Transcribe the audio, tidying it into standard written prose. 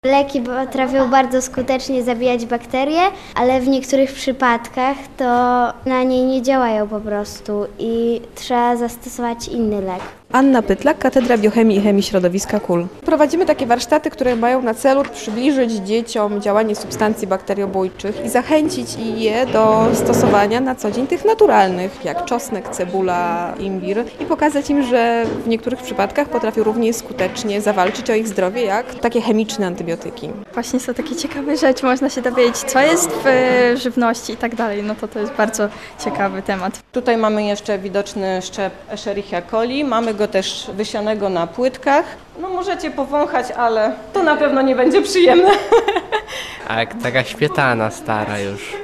Leki potrafią bardzo skutecznie zabijać bakterie, ale w niektórych przypadkach to na nie nie działają po prostu i trzeba zastosować inny lek. Anna Pytlak, Katedra Biochemii i Chemii Środowiska KUL. Prowadzimy takie warsztaty, które mają na celu przybliżyć dzieciom działanie substancji bakteriobójczych i zachęcić je do stosowania na co dzień tych naturalnych, jak czosnek, cebula, imbir i pokazać im, że w niektórych przypadkach potrafią równie skutecznie zawalczyć o ich zdrowie, jak takie chemiczne antybiotyki. Właśnie są takie ciekawe rzeczy, można się dowiedzieć, co jest w żywności i tak dalej. No to jest bardzo ciekawy temat. Tutaj mamy jeszcze widoczny szczep Escherichia coli, mamy go też wysianego na płytkach. No możecie powąchać, ale to na pewno nie będzie przyjemne. A jak taka śmietana stara już.